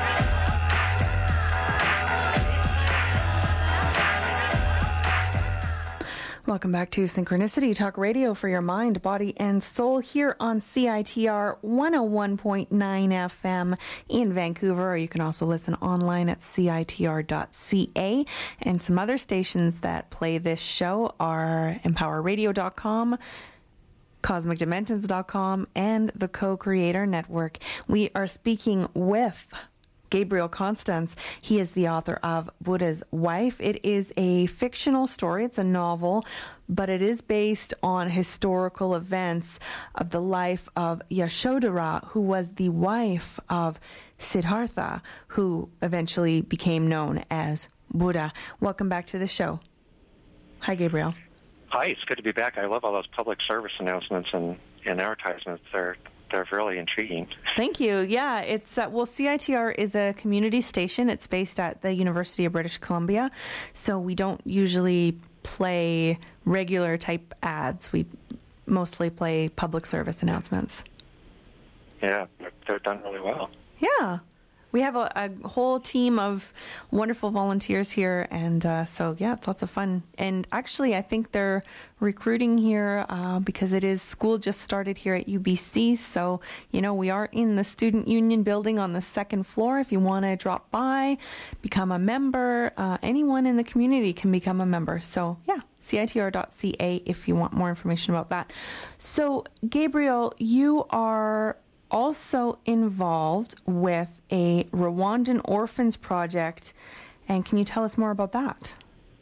Welcome back to Synchronicity Talk Radio for your mind, body, and soul here on C I T R one oh one point nine F M in Vancouver, or you can also listen online at C I T R dot C A. And some other stations that play this show are empower radio dot com, cosmic dimensions dot com, and the Co-Creator Network. We are speaking with Gabriel Constance. He is the author of Buddha's Wife. It is a fictional story. It's a novel, but it is based on historical events of the life of Yashodhara, who was the wife of Siddhartha, who eventually became known as Buddha. Welcome back to the show. Hi, Gabriel. Hi, it's good to be back. I love all those public service announcements and, and advertisements. They're They're really intriguing. Thank you. Yeah, it's uh, well, C I T R is a community station. It's based at the University of British Columbia, so we don't usually play regular type ads. We mostly play public service announcements. Yeah, they're, they're done really well. Yeah. We have a, a whole team of wonderful volunteers here, and uh, so, yeah, it's lots of fun. And actually, I think they're recruiting here uh, because it is school just started here at U B C, so, you know, we are in the Student Union building on the second floor. If you want to drop by, become a member, uh, anyone in the community can become a member. So, yeah, C I T R dot C A if you want more information about that. So, Gabriel, you are also involved with a Rwandan Orphans Project, and can you tell us more about that?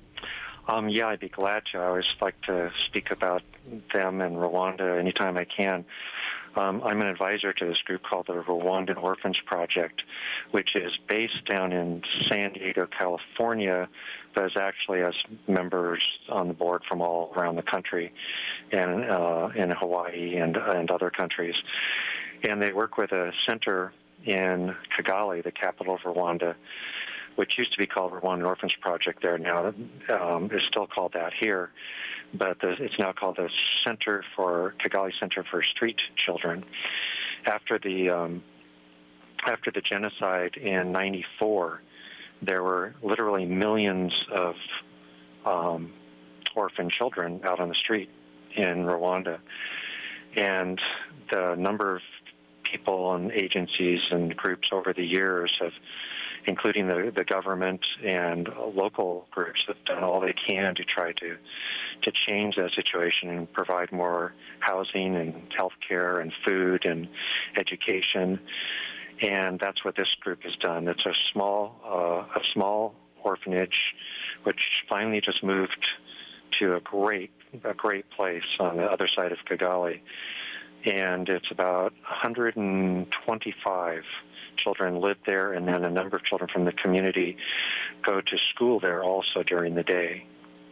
Um, yeah, I'd be glad to. I always like to speak about them and Rwanda anytime I can. Um, I'm an advisor to this group called the Rwandan Orphans Project, which is based down in San Diego, California, but is actually has members on the board from all around the country and uh, in Hawaii and, and other countries. And they work with a center in Kigali, the capital of Rwanda, which used to be called Rwandan Orphans Project there. Now um, it's still called that here, but the, it's now called the Center for Kigali Center for Street Children. After the um, after the genocide in ninety-four, there were literally millions of um, orphan children out on the street in Rwanda, and the number of people and agencies and groups over the years have, including the, the government and local groups, have done all they can to try to to change that situation and provide more housing and health care and food and education. And that's what this group has done. It's a small uh, a small orphanage which finally just moved to a great a great place on the other side of Kigali. And it's about one hundred twenty-five children live there, and then a number of children from the community go to school there also during the day.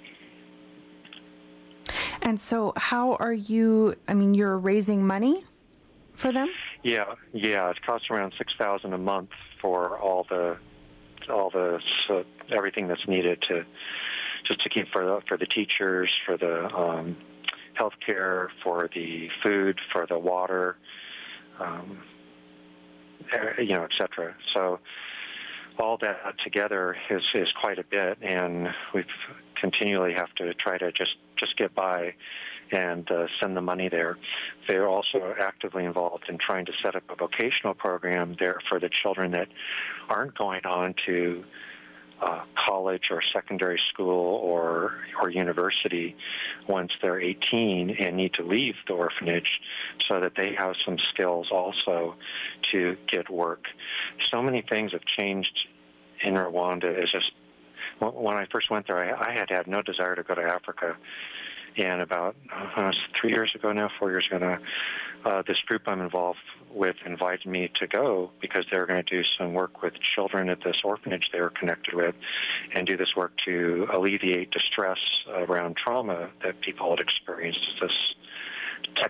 And so how are you, I mean, you're raising money for them? Yeah, yeah. It costs around six thousand dollars a month for all the, all the, uh, everything that's needed to, just to keep for the, for the teachers, for the, um, health care, for the food, for the water, um, you know, et cetera. So all that together is, is quite a bit, and we continually have to try to just, just get by and uh, send the money there. They're also actively involved in trying to set up a vocational program there for the children that aren't going on to Uh, college or secondary school or or university once they're eighteen and need to leave the orphanage, so that they have some skills also to get work. So many things have changed in Rwanda. It's just, when I first went there, I, I had had no desire to go to Africa. And about uh, three years ago now, four years ago now, uh, this group I'm involved with invited me to go because they were going to do some work with children at this orphanage they were connected with and do this work to alleviate distress around trauma that people had experienced at this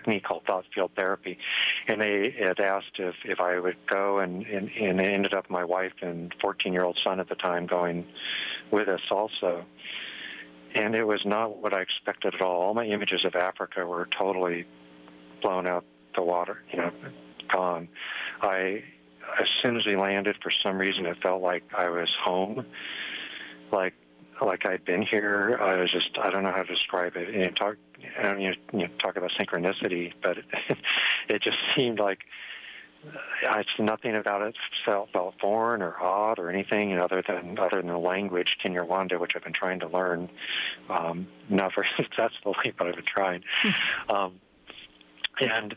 technique called thought field therapy. And they had asked if, if I would go, and, and, and it ended up my wife and fourteen-year-old son at the time going with us also. And it was not what I expected at all. All my images of Africa were totally blown out the water, you know, gone. I, as soon as we landed, for some reason, it felt like I was home, like like I'd been here. I was just, I don't know how to describe it. You know, talk, I don't, you know, talk about synchronicity, but it, it just seemed like uh, it's nothing about it felt, felt foreign or odd or anything other than other than the language Kinyarwanda, which I've been trying to learn, um, not very successfully, but I've been trying. um, and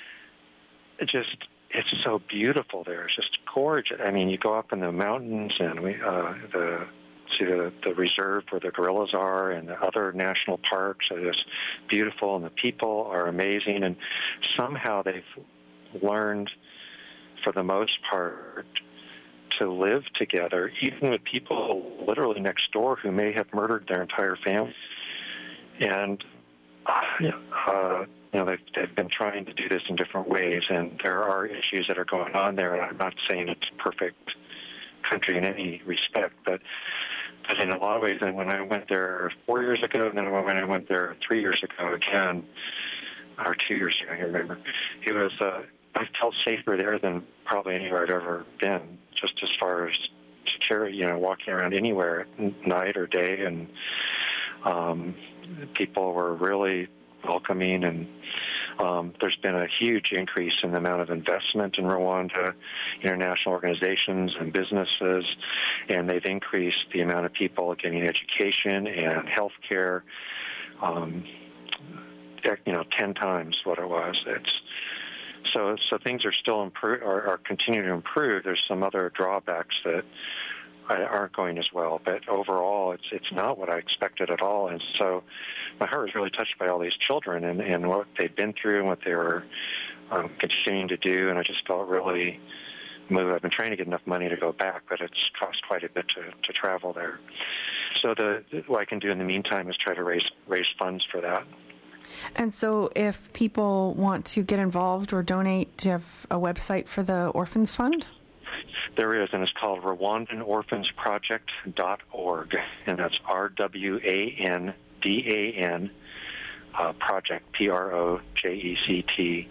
it just, it's so beautiful there. It's just gorgeous. I mean, you go up in the mountains and we, uh, the see the, the reserve where the gorillas are, and the other national parks are just beautiful, and the people are amazing. And somehow they've learned, for the most part, to live together, even with people literally next door who may have murdered their entire family. And uh, uh, you know, they've, they've been trying to do this in different ways, and there are issues that are going on there. And I'm not saying it's a perfect country in any respect, but but in a lot of ways, and when I went there four years ago, and then when I went there three years ago again, or two years ago, I can't remember, it was, uh, I felt safer there than probably anywhere I'd ever been, just as far as security, you know, walking around anywhere, night or day, and um, people were really welcoming, and um, there's been a huge increase in the amount of investment in Rwanda, international organizations and businesses, and they've increased the amount of people getting education and health care, um, you know, ten times what it was. It's so so things are still improve are, are continuing to improve. There's some other drawbacks that aren't going as well, but overall, it's it's not what I expected at all. And so, my heart was really touched by all these children and, and what they've been through and what they were um, continuing to do. And I just felt really moved. I've been trying to get enough money to go back, but it's cost quite a bit to, to travel there. So the what I can do in the meantime is try to raise raise funds for that. And so, if people want to get involved or donate, do you have a website for the Orphans Fund? There is, and it's called Rwandan Orphans Project dot org, and that's R W A N D A N uh, Project, P R O J E C T.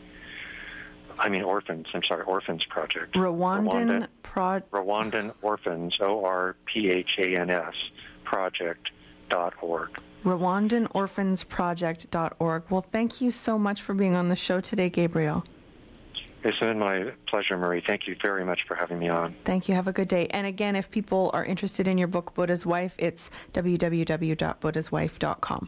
I mean Orphans, I'm sorry, Orphans Project. Rwandan, Rwandan, Pro- Rwandan Orphans, O R P H A N S, Project dot org. Rwandan Orphans Project dot org. Well, thank you so much for being on the show today, Gabriel. It's been my pleasure, Marie. Thank you very much for having me on. Thank you. Have a good day. And again, if people are interested in your book, Buddha's Wife, it's w w w dot buddha's wife dot com.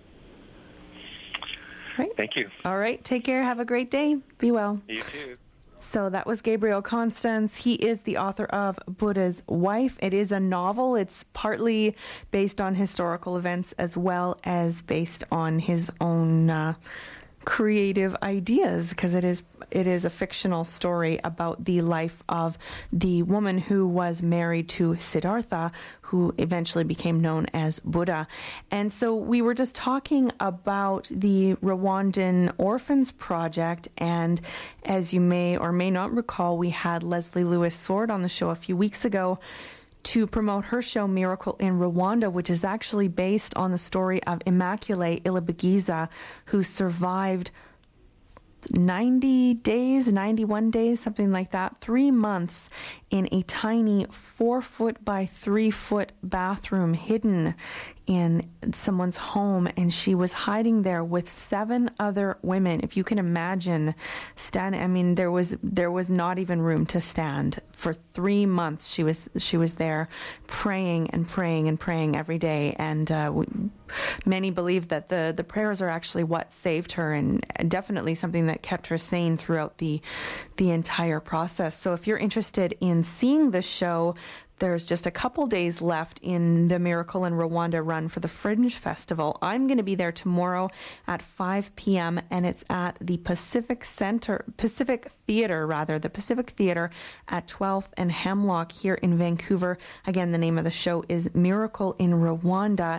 Right? Thank you. All right. Take care. Have a great day. Be well. You too. So that was Gabriel Constance. He is the author of Buddha's Wife. It is a novel. It's partly based on historical events as well as based on his own uh, creative ideas, because it is it is a fictional story about the life of the woman who was married to Siddhartha, who eventually became known as Buddha. And so we were just talking about the Rwandan Orphans Project, and as you may or may not recall, we had Leslie Lewis Sword on the show a few weeks ago to promote her show Miracle in Rwanda, which is actually based on the story of Immaculée Ilibagiza, who survived ninety days, ninety-one days, something like that, three months in a tiny four foot by three foot bathroom hidden in someone's home, and she was hiding there with seven other women. If you can imagine, stand. I mean, there was there was not even room to stand for three months. She was she was there, praying and praying and praying every day, and uh, we, many believe that the the prayers are actually what saved her, and definitely something that kept her sane throughout the the entire process. So, if you're interested in seeing this show, there's just a couple days left in the Miracle in Rwanda run for the Fringe Festival. I'm going to be there tomorrow at five p.m. and it's at the Pacific Center, Pacific Theater, rather, the Pacific Theater at twelfth and Hemlock here in Vancouver. Again, the name of the show is Miracle in Rwanda.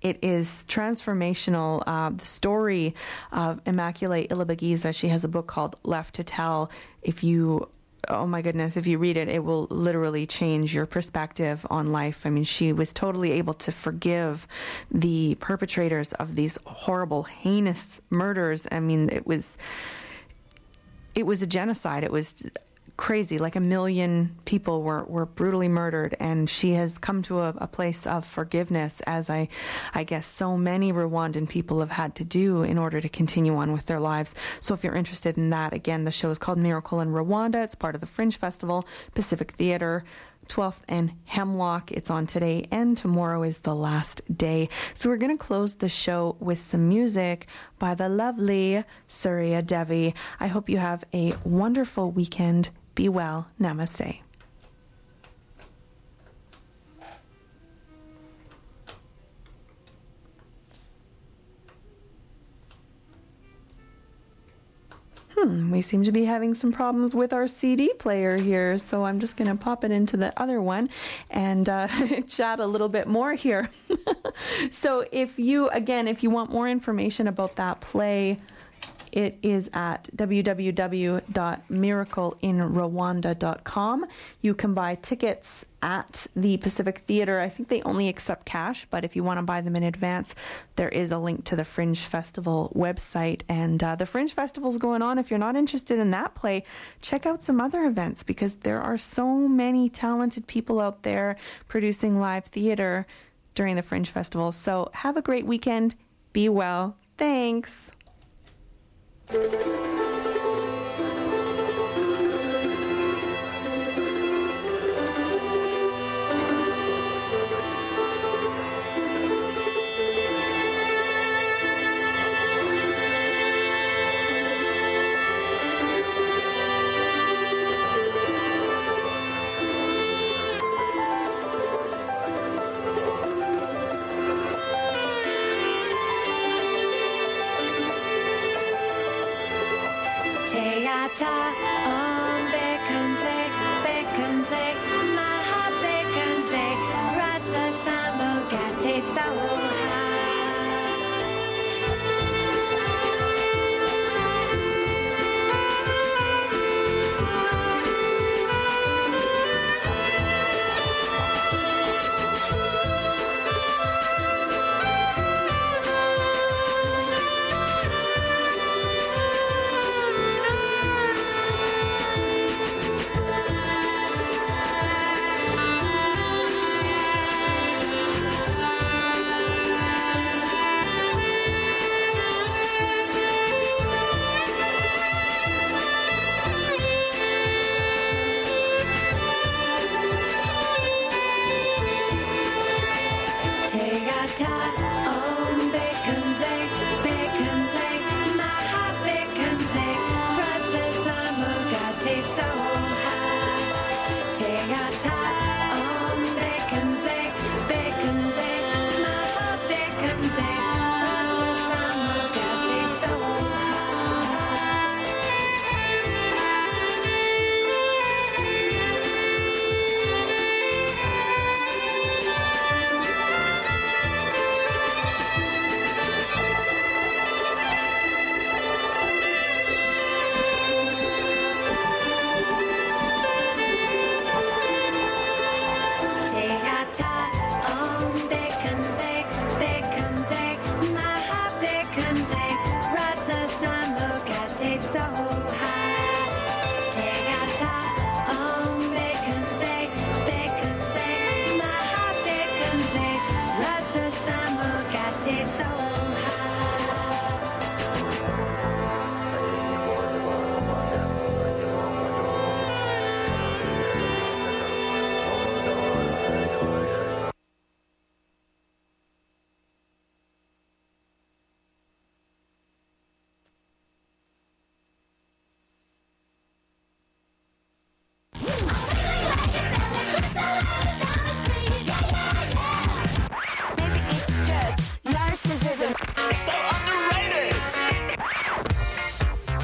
It is transformational. Uh, the story of Immaculate Ilibagiza, she has a book called Left to Tell. If you, oh my goodness, if you read it, it will literally change your perspective on life. I mean, she was totally able to forgive the perpetrators of these horrible, heinous murders. I mean, it was, it was a genocide. It was crazy. Like a million people were, were brutally murdered, and she has come to a, a place of forgiveness, as I, I guess so many Rwandan people have had to do in order to continue on with their lives. So if you're interested in that, again, the show is called Miracle in Rwanda. It's part of the Fringe Festival, Pacific Theatre, twelfth and Hemlock. It's on today, and tomorrow is the last day. So we're going to close the show with some music by the lovely Surya Devi. I hope you have a wonderful weekend. Be well. Namaste. Hmm, we seem to be having some problems with our C D player here, so I'm just going to pop it into the other one and uh, chat a little bit more here. So if you, again, if you want more information about that play, it is at w w w dot miracle in rwanda dot com. You can buy tickets at the Pacific Theatre. I think they only accept cash, but if you want to buy them in advance, there is a link to the Fringe Festival website. And uh, the Fringe Festival's going on. If you're not interested in that play, check out some other events, because there are so many talented people out there producing live theatre during the Fringe Festival. So have a great weekend. Be well. Thanks. Teata om bekanze, bekanze, maha bekanze, ratsa sambo gate sawoha.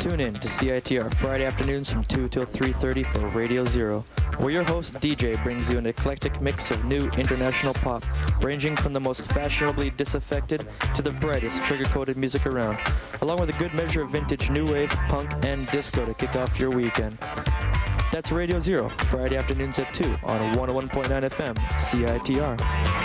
Tune in to C I T R Friday afternoons from two till three thirty for Radio Zero, where your host D J brings you an eclectic mix of new international pop, ranging from the most fashionably disaffected to the brightest sugar-coated music around, along with a good measure of vintage new wave, punk, and disco to kick off your weekend. That's Radio Zero, Friday afternoons at two on one oh one point nine F M, C I T R.